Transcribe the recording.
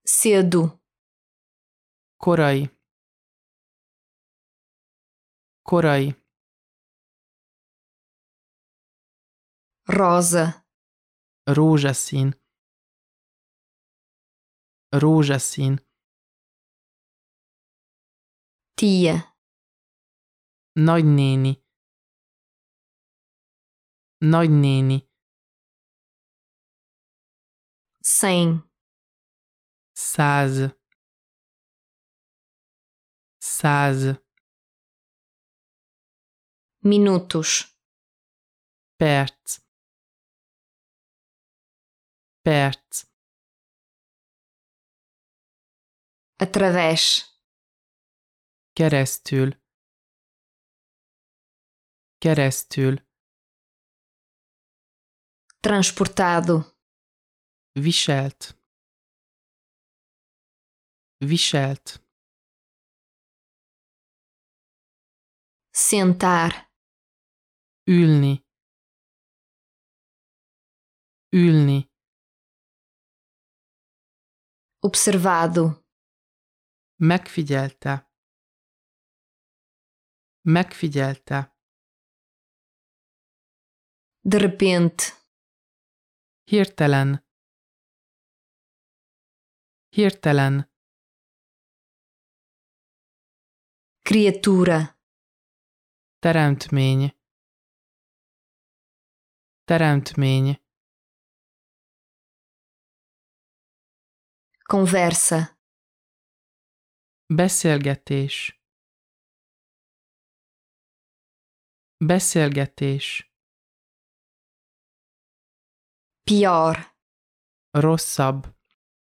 cedo, korai, korai, rosa, rózsaszín, rózsaszín, tia, nagynéni, nagynéni, 100, 100, 100, minutos, perc, perc, através, keresztül, keresztül, transportado, viselt, viselt, sentar, ülni, ülni, observado, megfigyelte, megfigyelte, de repente, hirtelen, hirtelen, criatura, teremtmény, teremtmény, conversa, beszélgetés, beszélgetés, pior, rosszabb,